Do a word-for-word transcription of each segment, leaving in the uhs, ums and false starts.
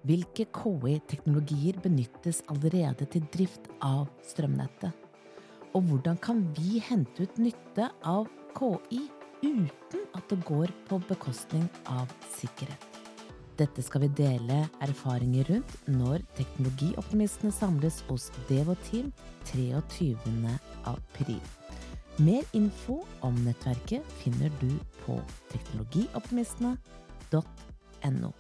Hvilke K I-teknologier benyttes allerede til drift av strømnettet? Og hvordan kan vi hente ut nytte av K I uten at det går på bekostning av sikkerhet? Dette skal vi dele erfaringer rundt når teknologioptimistene samles hos Devo-team treogtyvende april. Mer info om nettverket finner du på teknologioptimistene punktum no.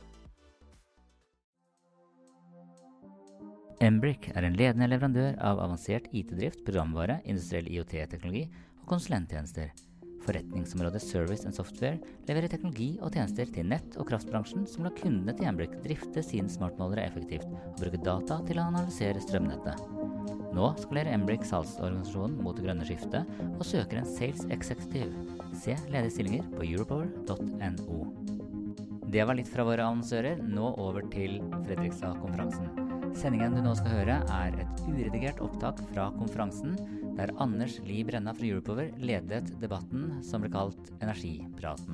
Embrick er en ledende leverandør av avansert I T-drift, programvare, industriell IoT-teknologi og konsulenttjenester. Forretningsområdet Service and Software leverer teknologi og tjenester til nett- og kraftbransjen som lar kundene til Embrick drifte sine smartmålere effektivt og bruke data til å analysere strømnettet. Nå skalerer Embrick salgsorganisasjonen mot det grønne skiftet og søker en Sales Executive. Se ledige stillinger på europower punktum no. Det var litt fra våre annonsører, nå over til Fredrikstad-konferansen. Sendingen du nå skal høre er et uredigert opptak fra konferansen, der Anders Li Brenna fra Europower ledet debatten som ble kalt Energipraten.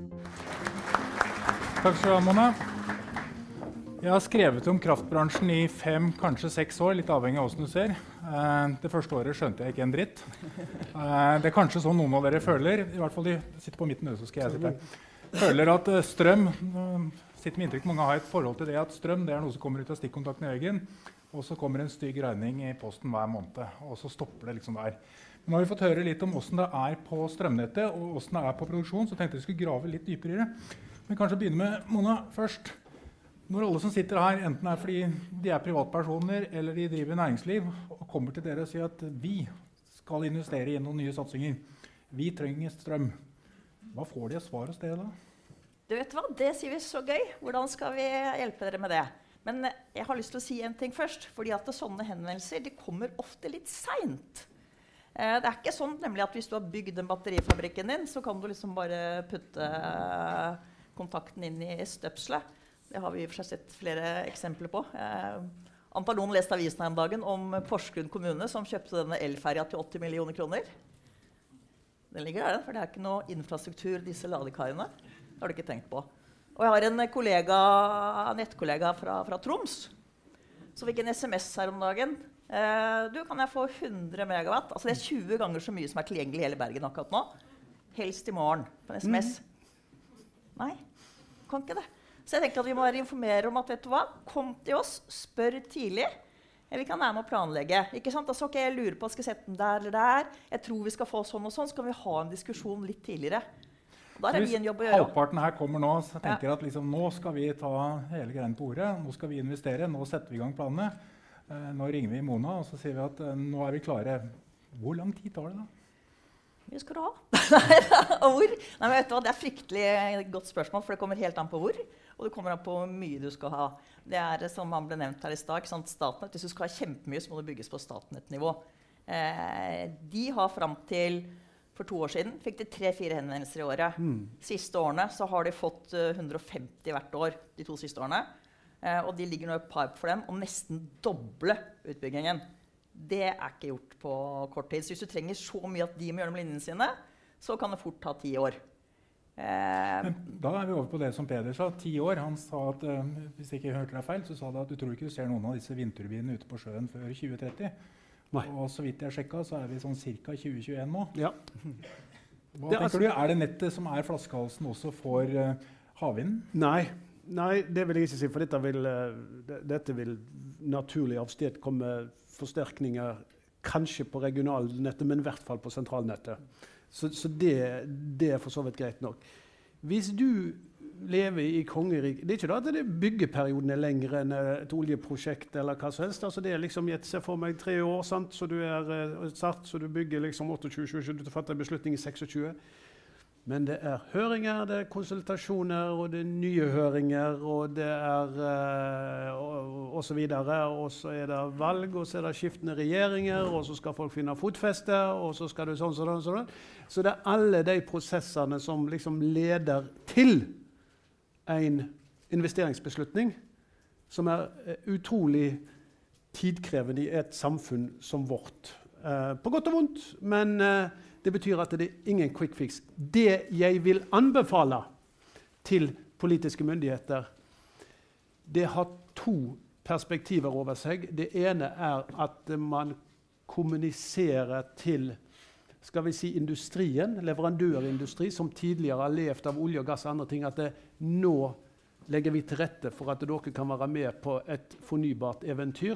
Takk skal du ha, Mona. Jeg har skrevet om kraftbransjen i fem, kanskje seks år, litt avhengig av hvordan du ser. Det første året skjønte jeg ikke en dritt. Det er kanskje sånn noen av dere føler, i hvert fall de sitter på midten, så skal jeg sitte her. Føler at strøm, sitter med inntrykk, mange har et forhold til det at strøm det er noe som kommer ut av stikkontakten i øygen, og så kommer en stygg regning i posten hver måned, og så stopper det liksom der. Men nå har vi fått høre litt om hvordan det er på strømnettet, og hvordan det er på produksjon, så tenkte jeg skulle grave litt dypere i det. Men kanskje begynne med Mona først. Når alle som sitter her, enten er fordi de er privatpersoner, eller de driver næringsliv, og kommer til dere og sier at vi skal investere i noen nye satsinger, vi trenger strøm. Hva får de svar hos dere da? Du vet hva, det sier vi så gøy. Hvordan skal vi hjelpe dere med det? Men jeg har lyst til å si en ting først, fordi at sånne henvendelser de kommer ofte litt sent. Eh, det er ikke sånn nemlig at hvis du har bygd en batterifabrikken din, så kan du liksom bare putte kontakten inn i støpselet. Det har vi i og for seg sett flere eksempler på. Eh, Antar noen leste avisen her om dagen om Porsgrunn kommune som kjøpte denne elferja til åtti millioner kroner. Den ligger der, for det er ikke noe infrastruktur disse ladekaiene. Det har du ikke tenkt på. Og jeg har en kollega, nettkollega fra, fra Troms, som fikk en sms her om dagen. Eh, du, kan jeg få hundre megawatt? Altså det er tjue ganger så mye som er tilgjengelig i hele Bergen akkurat nå. Helst i morgen på en sms. Mm. Nei, kan ikke det. Så jeg tenkte at vi må informere om at, vet du hva, kom til oss, spør tidlig. Vi kan være med å planlegge. Ikke sant? Altså, ok, jeg lurer på, skal jeg sette den der eller der? Jeg tror vi skal få sånn og sånn. Så kan vi ha en diskusjon litt tidligere. Og der er vi en jobb å gjøre. Hvis halvparten her kommer nå, så tenker jeg ja. at liksom, nå skal vi ta hele greien på ordet. Nå skal vi investere. Nå setter vi i gang planene. Eh, nå ringer vi Mona, og så sier vi at eh, nå er vi klare. Hvor lang tid tar det da? Hvor skal du ha? Nei, hvor? Nei, men vet du hva? Det er fryktelig godt spørsmål, for det kommer helt an på hvor. Og det kommer an på hvor mye du skal ha. Det er som han ble nevnt her i stad, Statnett. Hvis du skal ha kjempemye, så må det bygges på Statnett-nivå. Eh, de har frem til for to år siden fikk de tre-fire henvendelser i året. Mm. Siste årene så har de fått uh, hundre og femti hvert år, de to siste årene. Eh, og de ligger nå i pipe for dem om nesten doble utbyggingen. Det er ikke gjort på kort tid. Så hvis du trenger så mye at de må gjøre det med linjene sine, så kan det fort ta ti år. Men da er vi over på det som Peder sa, ti år. Han sa at, uh, hvis jeg ikke hørte deg feil, så sa det at du tror ikke du ser noen av disse vindturbinene ute på sjøen før tjue tretti. Nei. Og så vidt jeg sjekket, så er vi sånn cirka tjue tjueen nå. Ja. Hva tenker altså, du? Er det nettet som er flaskehalsen også for uh, havvinden? Nei. Nei, det vil jeg ikke si, for dette vil, uh, dette vil naturlig avsted komme forsterkninger, kanskje på regionalnettet, men i hvert fall på sentralnettet. Så, så det, det er for så vidt greit nok. Hvis du lever i kongerik, det er ikke da at det byggeperioden er lengre enn et oljeprosjekt eller hva som helst. Altså det er liksom, jeg ser for meg tre år, sant? Så du er uh, satt, så du bygger liksom tjueåtte, tjue, du fatter en beslutning i tjueseks. Men det er høringer, det er konsultasjoner, og det er nye høringer, og det er uh, og, og så videre. Og så er det valg, og så er det skiftende regjeringer, og så skal folk finne fotfeste, og så skal du sånn, sånn, sånn. Så det er alle de prosessene som liksom leder til en investeringsbeslutning, som er uh, utrolig tidkrevende i et samfunn som vårt. Uh, på godt og vondt, men uh, det betyr at det er ingen quick fix. Det jeg vil anbefale til politiske myndigheter, det har to to perspektiver over seg. Det ene er at man kommuniserer til skal vi si, industrien, leverandørindustri, som tidligere har levd av olje og gass og andre ting, at det, nå legger vi til rette for at dere kan være med på et fornybart eventyr.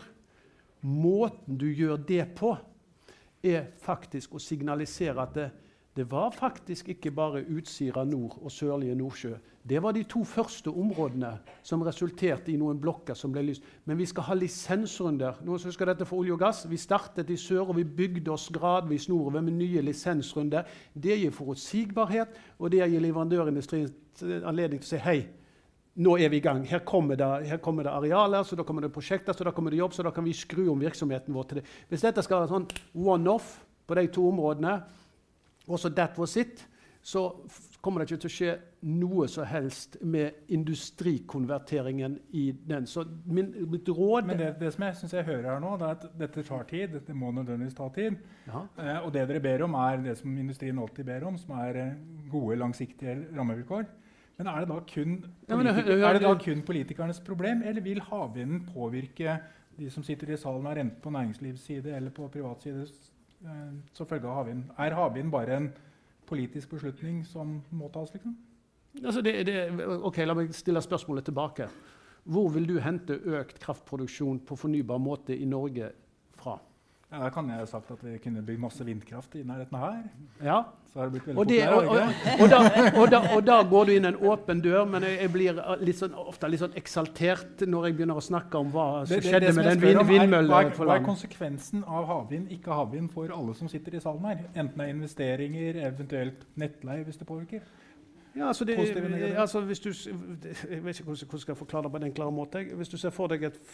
Måten du gjør det på, er faktisk å signalisere at det, det var faktisk ikke bare Utsira nord og sørlige Nordsjø. Det var de to første områdene som resulterte i noen blokker som ble lyst. Men vi skal ha lisensrunder. Noen som husker dette for olje og gass? Vi startet i sør, og vi bygde oss gradvis nordover med nye lisensrunder. Det gir forutsigbarhet, og det gir leverandørindustrien anledning til å si hei, nå er vi i gang. Her kommer det, her kommer det arealer, så da kommer det prosjekter, så da kommer det jobb, så da kan vi skru om virksomheten vår til det. Hvis dette skal være sånn one-off på de to områdene, og så that was it, så kommer det ikke til å skje noe så helst med industrikonverteringen i den. Så min, mitt råd... Men det, det som jeg synes jeg hører her nå, det er at dette tar tid, det må nødvendigvis ta tid. Eh, og det dere ber om er det som industrien alltid ber om, som er eh, gode, langsiktige rammevilkår. Men er det da kun, ja, men, politik er det da kun politikernes problem, eller vil havvinden påvirke de som sitter i salen her, enten på næringslivsside eller på privatside, eh, så følge av havvinden? Er havvinden bare en politisk beslutning som må tas, liksom? Altså det, det, ok, la meg stille spørsmålet tilbake. Hvor vil du hente økt kraftproduksjon på fornybar måte i Norge fra? Ja, da kan jeg ha sagt at vi kunne bygge masse vindkraft i nærheten her. Ja. Så har det blitt veldig og, det, populær, og, og, og, da, og, da, og da går du inn en åpen dør, men jeg, jeg blir litt sånn, ofte litt sånn eksaltert når jeg begynner å snakke om hva som det, det, skjedde det som med den vind, vindmøllen hva, på land. Hva er konsekvensen av havvind, ikke havvind, for alle som sitter i salen her? Enten det er investeringer, eventuelt nettleie hvis det påvirker? Ja, altså, det, altså hvis du, jeg vet ikke hvordan jeg skal forklare det på den klare måte. Hvis du ser for deg et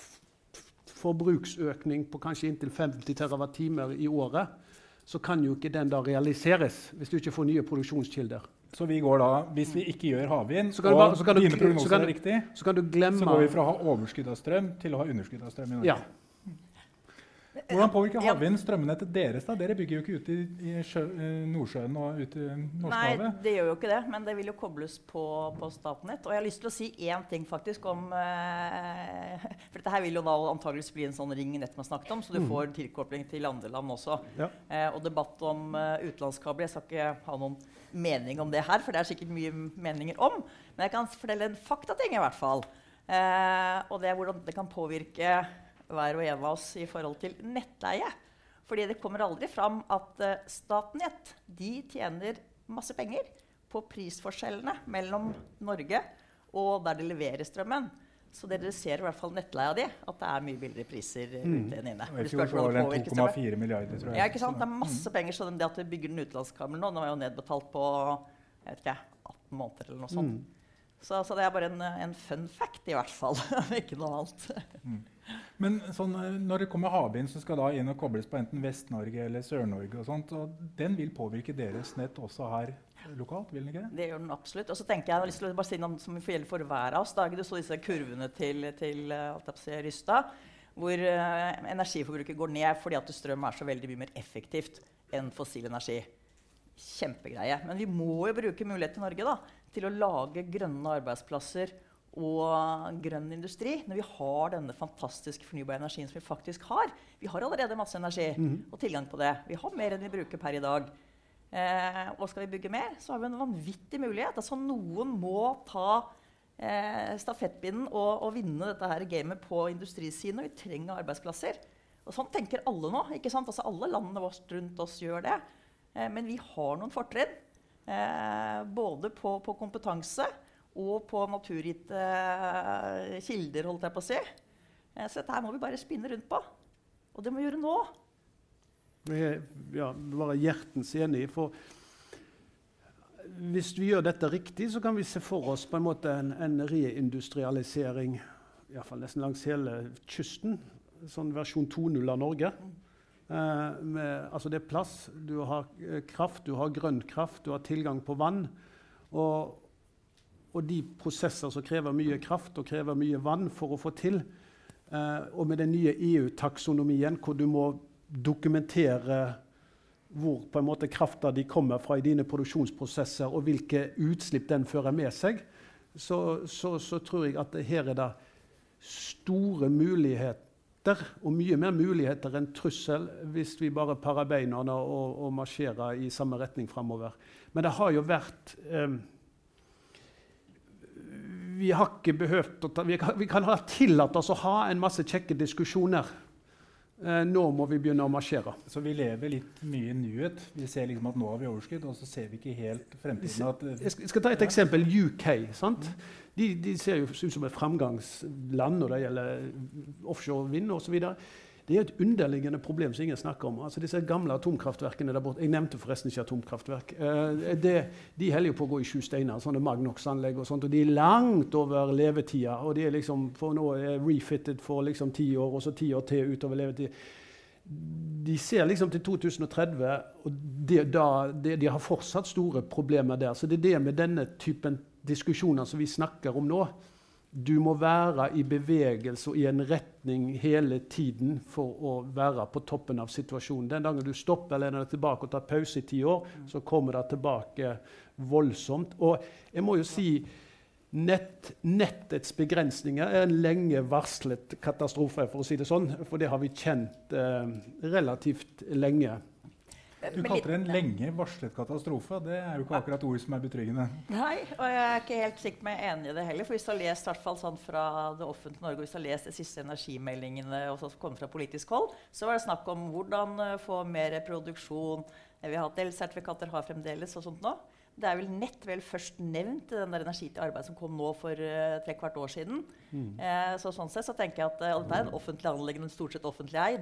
forbruksøkning på kanskje inntil femti terawatt-timer i året, så kan jo ikke den da realiseres hvis du ikke får nye produksjonskilder. Så vi går da, hvis vi ikke gjør havvind, så kan og du, så kan dine du, prognoser så kan er riktig, så, kan du glemme, så går vi fra å ha overskudd av strøm til å ha underskudd av strøm i Norge. Ja. Hvordan påvirker havvind strømnettet deres da? Dere bygger jo ikke ut i, i sjø, Nordsjøen og ut i Norskehavet. Nei, det gjør jo ikke det, men det vil jo kobles på, på Statnett. Og jeg har lyst til å si én ting faktisk om eh, for dette her vil jo da antageligvis bli en sånn ring nett man snakket om, så du får tilkobling til andre land også. Ja. Eh, og debatt om uh, utenlandskabler, jeg skal ikke ha noen mening om det her, for det er sikkert mye meninger om, men jeg kan fortelle en faktating i hvert fall. Eh, og det er hvordan det kan påvirke hver og en av oss i forhold til nettleie. Fordi det kommer aldri fram at uh, Statnett, de tjener masse penger på prisforskjellene mellom Norge og der de leverer strømmen. Så dere ser i hvert fall nettleia di, at det er mye billigere priser mm. ute enn inne. Og i fjor var det to komma fire milliarder, tror jeg. Ja, ikke sant? Det er masse penger, så det at vi bygger den utenlandskabelen nå, den var jo nedbetalt på, jeg vet ikke, atten måneder eller noe sånt. Mm. Så, så det er bare en, en fun fact i hvert fall, ikke noe annet. Mm. Men sånn, når det kommer havvind, så skal da inn og kobles på enten Vest-Norge eller Sør-Norge og sånt, og den vil påvirke deres nett også her lokalt, vil den ikke det? Det gjør den absolutt. Og så tenker jeg, jeg har lyst til å bare si noe som vi får gjelde for hver av oss. Da du så disse kurvene til, til Rystad, hvor uh, energiforbruket går ned fordi at strøm er så veldig mye mer effektivt enn fossil energi. Kjempegreie. Men vi må jo bruke mulighet til Norge da, til å lage grønne arbeidsplasser og grønn industri, når vi har denne fantastiske fornybare energien som vi faktisk har. Vi har allerede masse energi mm. og tilgang på det. Vi har mer enn vi bruker per i dag. Eh, og skal vi bygge mer, så har vi en vanvittig mulighet. Altså, noen må ta eh, stafettpinnen og, og vinne dette her gamet på industrisiden, og vi trenger arbeidsplasser. Og sånn tenker alle nå, ikke sant? Altså, alle landene rundt oss gjør det. Eh, men vi har noen fortrinn, eh, både på, på kompetanse, og på naturgitte uh, kilder, holdt jeg på å si. Eh, så dette her må vi bare spinne rundt på. Og det må vi gjøre nå. Jeg er ja, bare hjertens enig, for hvis vi gjør dette riktig, så kan vi se for oss på en måte en, en reindustrialisering, i hvert fall nesten langs hele kysten, sånn versjon to punkt null av Norge. Eh, med, altså det er plass, du har eh, kraft, du har grønn kraft, du har tilgang på vann, og Og de prosesser som krever mye kraft og krever mye vann for å få til. Eh, og med den nye E U-taksonomien, hvor du må dokumentere hvor på en måte krafta de kommer fra i dine produksjonsprosesser, og hvilke utslipp den fører med seg, så, så, så tror jeg at her er det store muligheter, og mye mer muligheter enn trussel, hvis vi bare parer beina og, og marsjerer i samme retning fremover. Men det har jo vært eh, vi har ikke behøvd å ta, vi kan, vi kan ha tillatt oss å ha en masse kjekke diskusjoner. Eh, nå må vi begynne å marsjere. Så vi lever litt mye i nuet. Vi ser liksom at nå har vi overskudd, og så ser vi ikke helt fremtiden. At, jeg, skal, jeg skal ta et ja. eksempel. U K. Sant? De, de ser jo ut som et fremgangsland når det gjelder offshore vind og så videre. Det er et underliggende problem som ingen snakker om. Altså disse gamle atomkraftverkene der borte, jeg nevnte forresten ikke atomkraftverk, eh, det, de heller jo på å gå i sju steiner, sånne Magnox-anlegg og sånt, og de er langt over levetida, og de er liksom, for nå er refitted for liksom ti år, og så ti år til utover levetid. De ser liksom til to tusen og tretti, og det, da, det, de har fortsatt store problemer der. Så det er det med denne typen diskusjoner som vi snakker om nå. Du må være i bevegelse og i en retning hele tiden for å være på toppen av situasjonen. Den dagen du stopper eller lener deg tilbake og tar pause i ti år, så kommer det tilbake voldsomt. Og jeg må jo si, nett, nettets begrensninger er en lenge varslet katastrofe, for å si det sånn. For det har vi kjent eh, relativt lenge. Du kalte det en lenge varslet katastrofe. Det er jo ikke akkurat ord som er betryggende. Nei, og jeg er ikke helt sikkert meg enig i det heller. For hvis du har lest hvert fall sånn fra det offentlige Norge, hvis du har lest de siste energimeldingene og så kom fra politisk hold, så var det snakk om hvordan få mer produksjon. Vi har hatt elsertifikater, har fremdeles og sånt nå. Det er vel nett vel først nevnt den der energi til arbeid som kom nå for uh, tre kvart år siden. Mm. Eh, så sånn sett så tenker jeg at uh, dette er en offentlig anleggende, stort sett offentlig eid.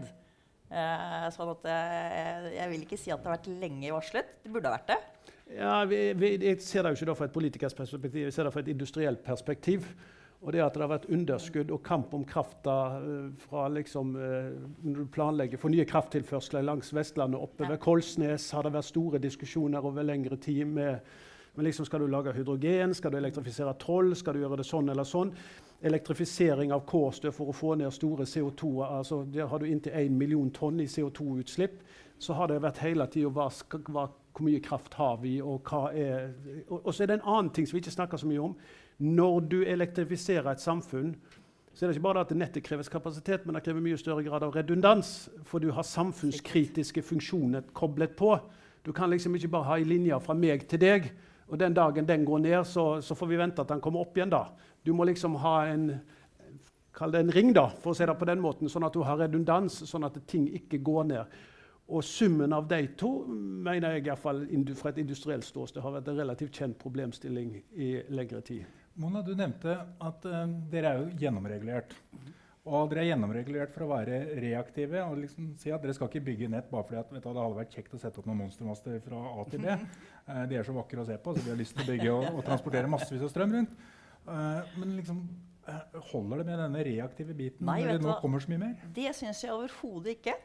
Uh, sånn at uh, jeg vil ikke si at det har vært lenge varslet. Det burde ha vært det. Ja, vi, vi, jeg ser det jo ikke da fra et politisk perspektiv, jeg ser det fra et industrielt perspektiv. Og det at det har vært underskudd og kamp om krafta uh, fra liksom, uh, når du planlegger for nye krafttilførsler langs Vestlandet oppe ja. ved Kolsnes, har det vært store diskusjoner over lengre tid med, med liksom, skal du lage hydrogen, skal du elektrifisere Troll, skal du gjøre det sånn eller sånn. Elektrifisering av Kårstø for å få ned store C O to, altså der har du inntil en million tonn i C O to-utslipp, så har det vært hele tiden hva, hva, hvor mye kraft har vi, og hva er... Og, og så er det en annen ting som vi ikke snakker så mye om. Når du elektrifiserer et samfunn, så er det ikke bare at nettet kreves kapasitet, men det krever mye større grad av redundans, for du har samfunnskritiske funksjoner koblet på. Du kan liksom ikke bare ha en linje fra meg til deg, og den dagen den går ned, så, så får vi vente at den kommer opp igjen da. Du må liksom ha en, kall det en ring da, for å si det på den måten, sånn at du har redundans, sånn at ting ikke går ned. Og summen av de to, mener jeg i hvert fall fra et industrielt ståsted, har vært en relativt kjent problemstilling i lengre tid. Mona, du nevnte at uh, dere er jo gjennomregulert. Og dere er gjennomregulert for å være reaktive og liksom si at dere skal ikke bygge nett bare fordi at, vet du, det hadde vært kjekt å sette opp noen monstermaster fra A til B. Uh, de er så vakre å se på, så vi har lyst til å bygge og, og transportere massevis av strøm rundt. Uh, men liksom, uh, holder det med denne reaktive biten Nei, når det nå hva? kommer så mye mer? Det synes jeg overhodet ikke.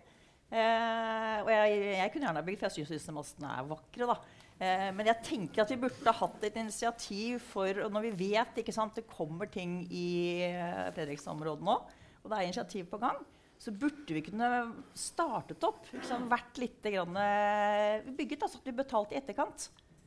Uh, og jeg, jeg kunne gjerne ha bygd, for jeg synes disse mastene er vakre da. Uh, men jeg tenker at vi burde ha hatt et initiativ for, og når vi vet, ikke sant, det kommer ting i uh, Fredrikstad-området nå, og det er initiativ på gang, så burde vi kunne startet opp, liksom, vært litt grann, uh, bygget, altså at vi betalte i etterkant.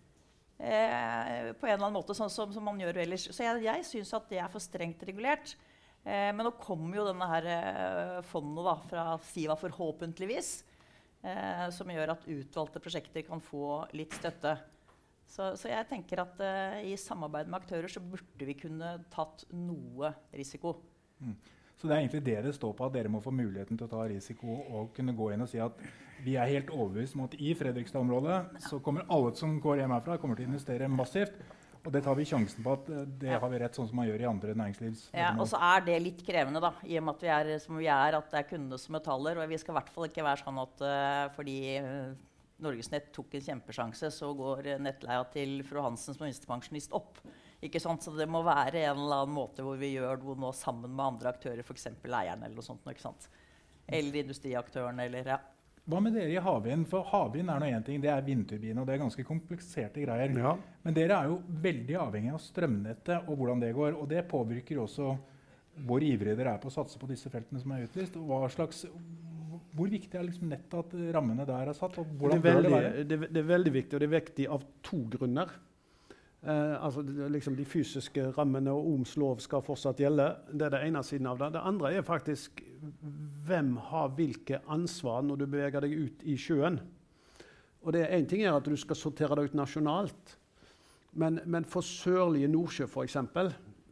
Uh, på en eller annen måte, sånn som, som man gjør ellers. Så jeg, jeg synes at det er for strengt regulert. Uh, men nå kommer jo denne her uh, fondet da, fra SIVA forhåpentligvis, uh, som gjør at utvalgte prosjekter kan få litt støtte. Så, så jeg tenker at uh, i samarbeid med aktører så burde vi kunne tatt noe risiko. Mm. Så det er egentlig det det står på, at dere må få muligheten til å ta risiko og kunne gå inn og si at vi er helt overbevist om at i Fredrikstad-området så kommer alle som går hjem herfra kommer til å investere massivt. Og det tar vi sjansen på at det ja. har vi rett sånn som man gjør i andre næringslivs. Ja, og så er det litt krevende da, i og med at vi er som vi er, at det er kundene som betaler, og vi skal i hvert fall ikke være sånn at uh, fordi uh, Norgesnett tok en kjempesjanse, så går uh, nettleia til fru Hansen som minstepensjonist opp. Ikke sant? Så det må være en eller annen måte hvor vi gjør noe nå sammen med andre aktører, for eksempel eierne eller noe sånt, ikke sant? Eller industriaktøren, eller ja. Hva med dere i havvind? For havvind er noe en ting, det er vindturbine, og det er ganske kompliserte greier. Ja. Men dere er jo veldig avhengig av strømnettet og hvordan det går, og det påvirker også hvor ivrige dere er på å satse på disse feltene som er utlyst. Og hva slags, hvor viktig er liksom nettet at rammene der er satt, og hvordan det er veldig, bør det være? Det, det er veldig viktig, og det er viktig av to grunner. Eh, altså det, liksom de fysiske rammene og Ohms lov skal fortsatt gjelde. Det er det ene siden av det. Det andre er faktisk hvem har hvilke ansvar når du beveger deg ut i sjøen. Og det er en ting er at du skal sortere det ut nasjonalt, men, men for sørlige Nordsjø for eksempel,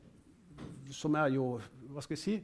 som er jo, hva skal jeg si,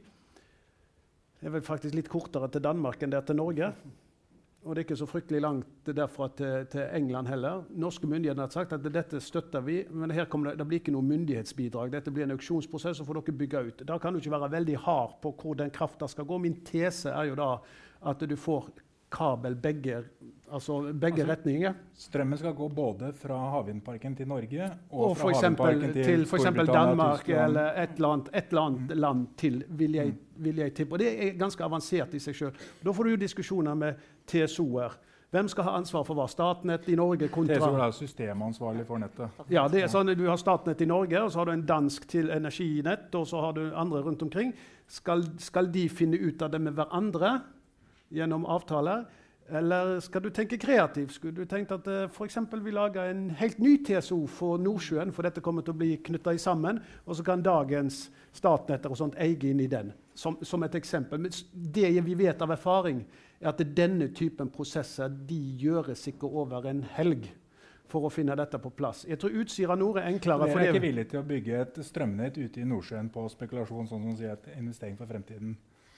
det er vel faktisk litt kortere til Danmark enn det til Norge. Og det er ikke så fryktelig langt derfra til, til England heller. Norske myndigheter har sagt at dette støtter vi, men her kommer det, det blir ikke noe myndighetsbidrag. Dette blir en auksjonsprosess, så får dere bygge ut. Da kan du ikke være veldig hard på hvor den kraften skal gå. Min tese er jo da at du får kabel begge, altså begge altså, retninger. Strømmen skal gå både fra havvindparken til Norge og, og fra eksempel, havvindparken til, til for eksempel Danmark Tyskland. eller et eller annet, et eller annet mm. land til, vil jeg, vil jeg tippe. Og det er ganske avansert i seg selv. Da får du jo diskusjoner med T S O-er. Hvem skal ha ansvar for hva? Statnett i Norge kontra... T S O er systemansvarlig for nettet. Ja, det er sånn at du har Statnett i Norge, og så har du en dansk til energinett, og så har du andre rundt omkring. Skal, skal de finne ut av det med hverandre gjennom avtaler? Eller skal du tenke kreativt? Skulle du tenkt at uh, for eksempel vi lager en helt ny T S O for Nordsjøen, for dette kommer til å bli knyttet sammen, og så kan dagens Statnetter og sånt eie inn i den, som, som et eksempel. Men det vi vet av erfaring, er at denne typen prosesser, de gjøres ikke over en helg for å finne dette på plass. Jeg tror Utsira Nord er enklere. Dere er ikke villige til å bygge et strømnett ute i Nordsjøen på spekulasjon, sånn som sier et investering for fremtiden?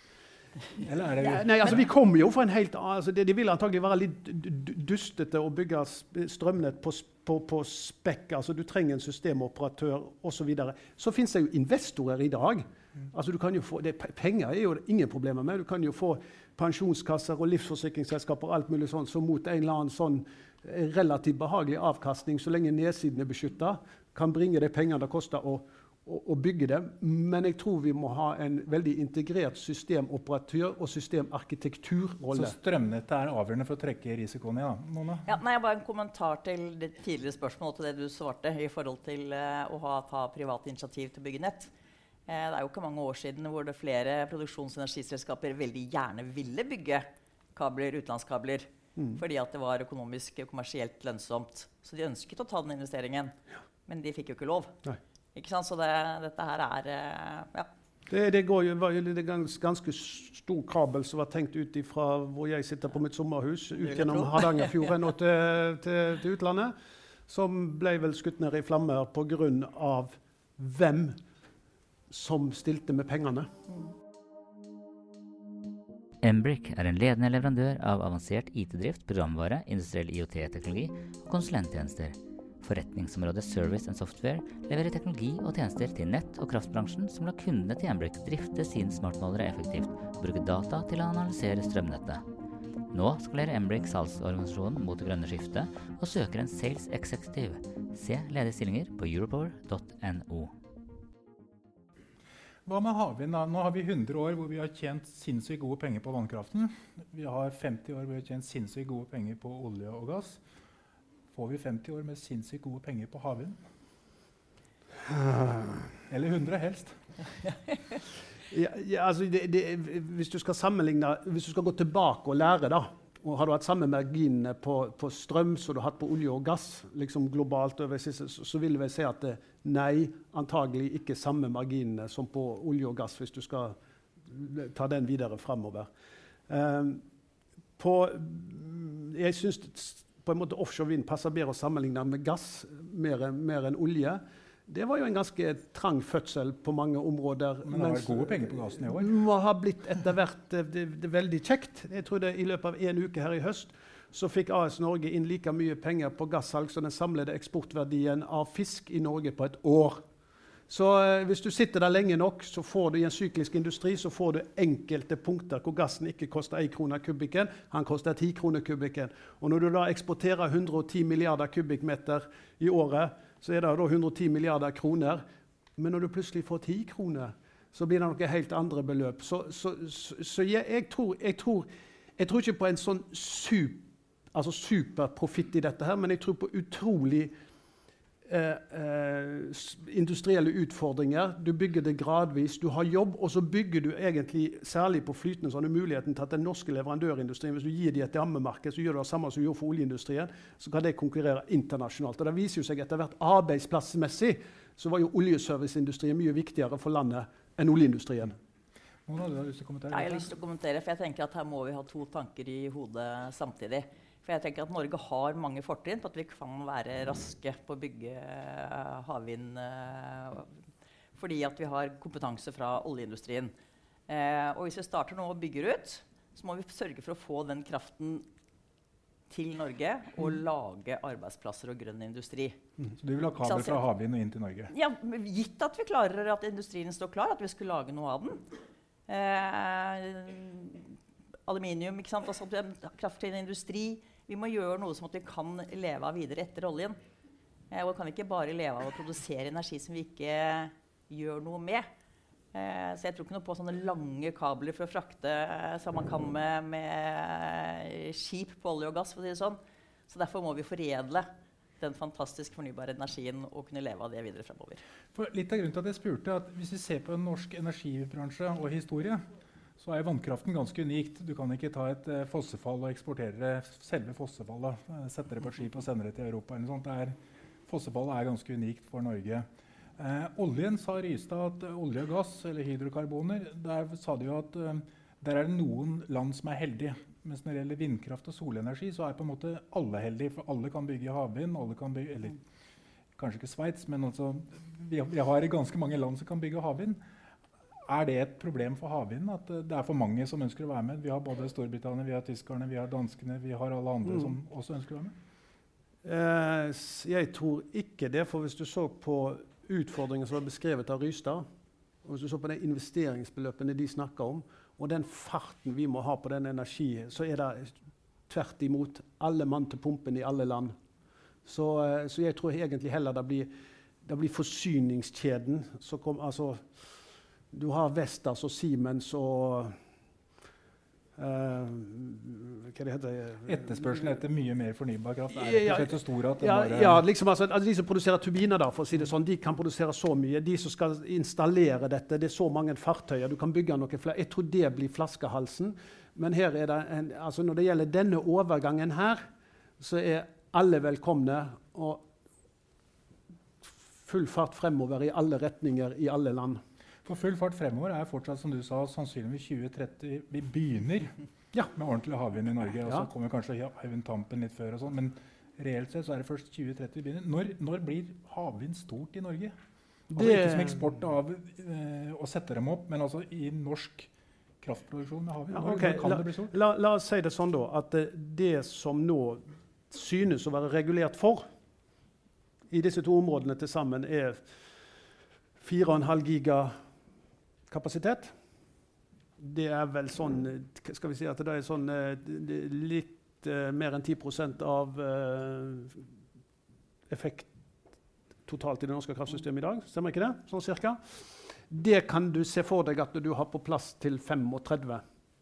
Eller er det ja, nei, altså vi kommer jo for en helt altså det, det vil antagelig være litt dustete å bygge strømnett på, på, på spekk. Altså du trenger en systemoperatør og så videre. Så finnes det jo investorer i dag. Altså du kan jo få, det, penger er jo ingen problemer med. Du kan jo få pensjonskasser og livsforsikringsselskaper og alt mulig sånn, så mot en eller annen sånn relativt behagelig avkastning, så lenge nedsiden er beskyttet, kan bringe de pengene det koster å å bygge det, men jeg tror vi må ha en veldig integrert systemoperatør og systemarkitekturrolle. Så strømnettet er avgjørende for å trekke risikoen i, da, Mona? Ja, nei, bare en kommentar til det tidligere spørsmålet til det du svarte i forhold til uh, å ha, ta private initiativ til å bygge nett. Uh, det er jo ikke mange år siden hvor det flere produksjons- og energiselskaper veldig gjerne ville bygge kabler, utenlandskabler, mm. fordi at det var økonomisk og kommersielt lønnsomt. Så de ønsket å ta den investeringen, ja. Men de fikk jo ikke lov. Nei. Ikke sant? Så det, dette her er ja. Det, det, går jo, det er gans, ganske stor kabel som var tenkt ut fra hvor jeg sitter på mitt sommerhus, ut gjennom Hardangerfjorden og til, til, til utlandet, som ble vel skutt ned i flammer på grunn av hvem som stilte med pengene. Embrick er en ledende leverandør av avansert I T-drift, programvare, industriell I O T-teknologi og konsulenttjenester. Forretningsområdet Service and Software leverer teknologi og tjenester til nett- og kraftbransjen som lar kundene til Embrick drifte sine smartmålere effektivt og bruke data til å analysere strømnettet. Nå skalerer Embrick salgsorganisasjonen mot det grønne skiftet og søker en Sales Executive. Se ledige stillinger på europower punktum no. Hva med havvind da? Nå har vi hundre år hvor vi har tjent sinnssykt gode penger på vannkraften. Vi har femti år hvor vi har tjent sinnssykt gode penger på olje og gass. Får vi femti år med sinnssykt gode penger på havvind? Eller hundre helst. ja, ja, altså det, det, hvis du skal sammenligne, hvis du skal gå tilbake og lære da, og har du hatt samme marginene på, på strøm som du har hatt på olje og gass, liksom globalt over siste, så, så vil jeg si at det, nei, antagelig ikke samme marginene som på olje og gass, hvis du skal ta den videre fremover. Um, på, jeg synes på en måte offshore vind passer bedre å sammenligne med gass, mer, mer enn olje. Det var jo en ganske trang fødsel på mange områder. Men det har vært gode penger på gassen i år. Det har blitt etter hvert det, det, det veldig kjekt. Jeg tror det i løpet av en uke her i høst, så fikk A S Norge inn like mye penger på gassalg som den samlede eksportverdien av fisk i Norge på et år. Så eh, hvis du sitter der lenge nok, så får du i en syklisk industri, så får du enkelte punkter hvor gassen ikke koster en krone kubikken, han koster ti kroner kubikken. Og når du da eksporterer hundre og ti milliarder kubikkmeter i året, så er det da hundre og ti milliarder kroner. Men når du plutselig får ti kroner, så blir det noe helt andre beløp. Så, så, så, så jeg, jeg, tror, jeg, tror, jeg tror ikke på en sånn super, altså superprofitt i dette her, men jeg tror på utrolig eh, eh, industrielle utfordringer. Du bygger det gradvis. Du har jobb, og så bygger du egentlig, særlig på flytende, så har du muligheten til at den norske leverandørindustrien, hvis du gir dem et rammemarked, så gjør du det samme som du gjør for oljeindustrien, så kan det konkurrere internasjonalt. Og det viser jo seg etter hvert arbeidsplassmessig, så var jo oljeserviceindustrien mye viktigere for landet enn oljeindustrien. Mona, du har lyst til å kommentere? Ja, jeg har lyst til å kommentere, for jeg tenker at her må vi ha to tanker i hodet samtidig. For jeg tenker at Norge har mange fortrinn på at vi kan være raske på å bygge uh, havvind, uh, fordi at vi har kompetanse fra oljeindustrien. Uh, og hvis vi starter nå og bygger ut, så må vi sørge for å få den kraften til Norge og mm. lage arbeidsplasser og grønn industri. Mm. Så du vil ha kabel fra havvind og inn til Norge? Ja, gitt at vi klarer at industrien står klar, at vi skal lage noe av den. Eh, aluminium, ikke sant? Altså, kraftkrevende industri. Vi må gjøre noe som at vi kan leve av videre etter oljen. Eh, og vi kan ikke bare leve av å produsere energi som vi ikke gjør noe med. Eh, så jeg tror ikke noe på sånne lange kabler for å frakte eh, som man kan med, med skip på olje og gass, for å si det sånn. Så derfor må vi foredle den fantastisk fornybare energien og kunne leve av det videre fremover. For litt av grunnen til at jeg spurte at hvis vi ser på en norsk energibransje og historie, så er vannkraften ganske unikt. Du kan ikke ta et uh, fossefall og eksportere selve fossefallet, uh, sette det på et skip og sende det til Europa. Eller sånt. Det er, fossefallet er ganske unikt for Norge. Uh, oljen sa Rystad at uh, olje og gass, eller hydrokarboner, der sa de jo at uh, der er det noen land som er heldige. Mens når det gjelder vindkraft og solenergi, så er på en måte alle heldige, for alle kan bygge havvind, alle kan bygge, eller kanskje ikke Sveits, men altså, vi, vi har ganske mange land som kan bygge havvind. Er det et problem for havvind at det er for mange som ønsker å være med? Vi har både Storbritannia, vi har tyskerne, vi har danskene, vi har alle andre mm. som også ønsker å være med. Eh, jeg tror ikke det, for hvis du så på utfordringen som var beskrevet av Rystad, og hvis du så på de investeringsbeløpene de snakker om, og den farten vi må ha på den energi, så er det tvert imot alle mann til pumpen i alle land. Så, så jeg tror egentlig heller det blir, det blir forsyningskjeden. Så kom, altså, du har Vestas og Siemens og uh, hva det heter? Etterspørselen etter mye mer fornybar kraft er ja, rett og slett så stor at ja, bare... ja, liksom, altså, altså, de som produserer turbiner, da, for å si det sånn, de kan produsere så mye. De som skal installere dette, det er så mange fartøyer, du kan bygge noe flere. Jeg tror det blir flaskehalsen. Men her er det en, altså, når det gjelder denne overgangen her, så er alle velkomne, og full fart fremover i alle retninger i alle land. For full fart fremover er fortsatt, som du sa, sannsynligvis tjue tretti. Vi begynner ja. med ordentlig havvind i Norge, og så ja. kommer kanskje Hywind Tampen litt før og sånn, men reelt sett så er det først tjue tretti vi begynner. Når, når blir havvind stort i Norge? Altså det... ikke som eksport av eh, å sette dem opp, men altså i norsk kraftproduksjon med havvind. Ja, okay. kan la, det bli stort? La, la oss si det sånn da, at det, det som nå synes å være regulert for i disse to områdene til sammen er fire komma fem giga kapasitet. Det er vel sånn, skal vi si at det er sånn litt uh, mer enn ti prosent av uh, effekt totalt i det norske kraftsystemet i dag. Stemmer ikke det? Sånn cirka. Det kan du se for deg at du har på plass til trettifem.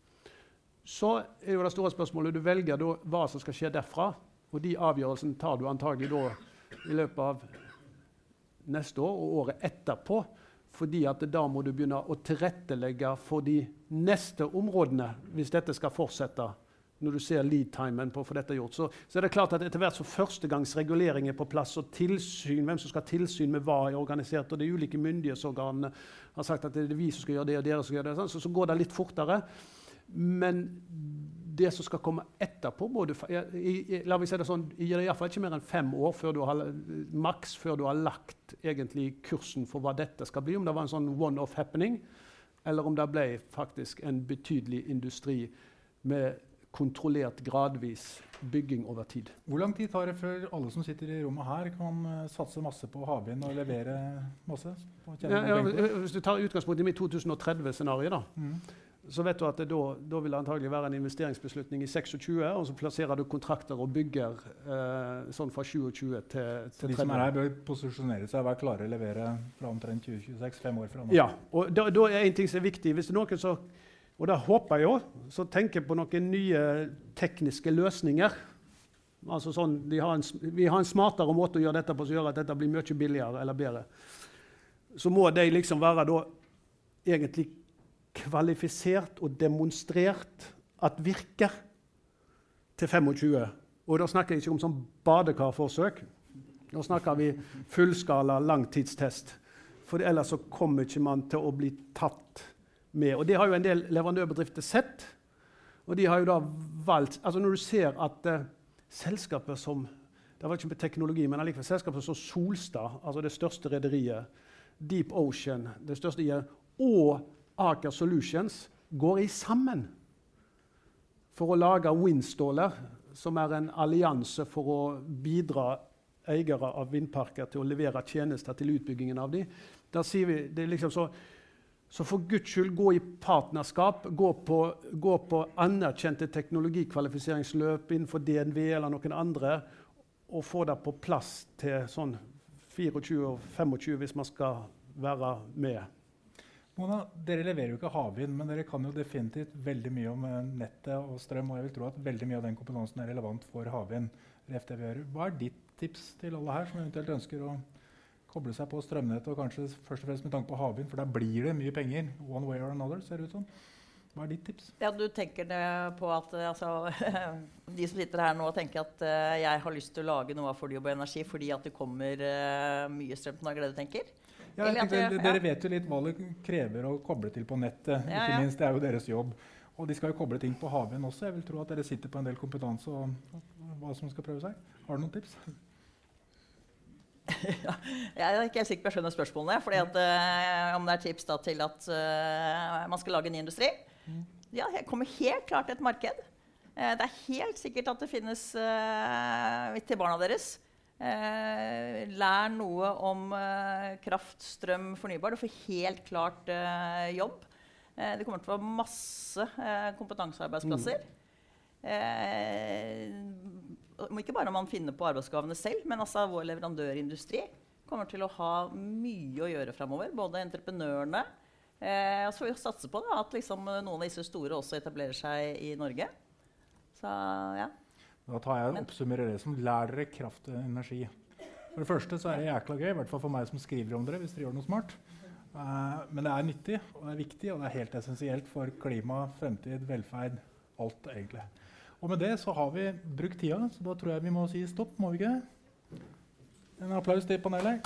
Så er jo det store spørsmålet, du velger da hva som skal skje derfra, og de avgjørelsene tar du antagelig da i løpet av neste år og året etterpå, fordi at da må du begynne å tilrettelegge for de neste områdene hvis dette skal fortsette. Når du ser lead-timen på å få dette gjort. Så, så er det klart at etter hvert så førstegangsregulering er på plass, og tilsyn, hvem som skal ha tilsyn med hva er organisert, og de ulike myndighetsorganene har sagt at det er vi som skal gjøre det, og dere som skal gjøre det, så, så går det litt fortere. Men det som skal komme etterpå, både, i, i, la vi si det sånn, gir det i hvert fall ikke mer enn fem år før du har, maks før du har lagt egentlig kursen for hva dette skal bli, om det var en sånn one-off happening, eller om det ble faktisk en betydelig industri med kontrollert gradvis bygging over tid. Hvor lang tid tar det før alle som sitter i rommet her kan uh, satse masse på havvind og levere masse? Ja, ja, hvis du tar utgangspunkt i mitt to tusen og tretti-scenario da, mm. så vet du at det da, da vil det antagelig være en investeringsbeslutning i tjueseks, og så plasserer du kontrakter og bygger uh, sånn fra tjuesju til, til så de tretti. Som er her bør posisjonere seg og være klare å levere fra omtrent tjue tjueseks, fem år fra nå? Ja, og da, da er en ting som er viktig. Hvis det er noen så Og da håper jeg jo, så tenker jeg på noen nye tekniske løsninger Altså sånn, de har en, vi har en smartere måte å gjøre dette på som gjør at dette blir mye billigere eller bedre. Så må de liksom være da egentlig kvalifisert og demonstrert at virker til tjuefem. Og da snakker jeg ikke om sånn badekarforsøk. Da snakker vi fullskala langtidstest. For ellers så kommer ikke man til å bli tatt med. Og det har jo en del leverandørbedrifter sett. Og de har jo da valgt, altså når du ser at uh, selskaper som, det var ikke med teknologi, men allikevel selskaper som Solstad, altså det største rederiet, Deep Ocean, det største i, og Aker Solutions går i sammen for å lage Windstaller, som er en allianse for å bidra eiere av vindparker til å levere tjenester til utbyggingen av dem. Der sier vi, det er liksom så, så for Guds skyld gå i partnerskap, gå på, gå på anerkjente teknologikvalifiseringsløp innenfor D N V eller noen andre, og få det på plass til sånn tjuefire og tjuefem hvis man skal være med. Mona, dere leverer jo ikke havvind, men dere kan jo definitivt veldig mye om nettet og strøm, og jeg vil tro at veldig mye av den kompetansen er relevant for havvind. Hva er ditt tips til alle her som eventuelt ønsker å koble seg på strømnettet, og kanskje først og fremst med tanke på havvind, for der blir det mye penger, one way or another, ser det ut som. Hva er ditt tips? Ja, du tenker det på at altså, de som sitter her nå tenker at uh, jeg har lyst til å lage noe av fornybar energi fordi at det kommer uh, mye strøm til Norge, det du tenker? Ja, jeg tenker, jeg, ja. Dere vet jo litt hva det krever å koble til på nettet, ja, ikke ja. minst, det er jo deres jobb. Og de skal jo koble ting på havvind også. Jeg vil tro at dere sitter på en del kompetanse og, og hva som skal prøve seg. Har du noen tips? Ja, jeg er ikke helt sikker på å skjønne spørsmålene, fordi at, uh, om det er tips da, til at uh, man skal lage en ny industri. Mm. Ja, det kommer helt klart et marked. Uh, det er helt sikkert at det finnes uh, til barna deres. Uh, lær noe om uh, kraft, strøm, fornybar. Du får helt klart uh, jobb. Uh, det kommer til å være masse uh, kompetansearbeidsplasser. Mm. Uh, ikke bare om man finner på arbeidsoppgavene selv, men altså vår leverandørindustri kommer til å ha mye å gjøre fremover, både entreprenørene, eh, og så vil vi satse på da, at liksom, noen av disse store også etablerer seg i Norge. Så, ja. Da tar jeg og oppsummerer det som lær dere kraft og energi. For det første så er det jækla gøy, i hvert fall for meg som skriver om dere, hvis dere gjør noe smart. Uh, men det er nyttig, og det er viktig, og det er helt essensielt for klima, fremtid, velferd, alt egentlig. Og med det så har vi brukt tida, så da tror jeg vi må si stopp, må vi ikke? En applaus til panelet.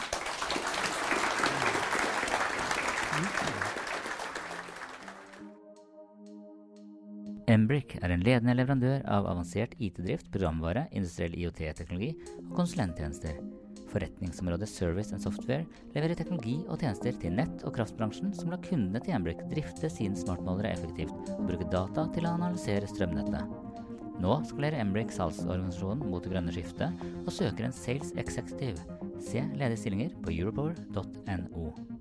Embrick er en ledende leverandør av avansert I T-drift, programvare, industriell I O T-teknologi og konsulenttjenester. Forretningsområdet Service and Software leverer teknologi og tjenester til nett- og kraftbransjen som lar kundene til Embrick drifte sine smartmålere effektivt og bruke data til å analysere strømnettet. Nå skalerer Embrick salgsorganisasjonen mot det grønne skiftet og søker en Sales Executive. Se ledige stillinger på europower punktum no.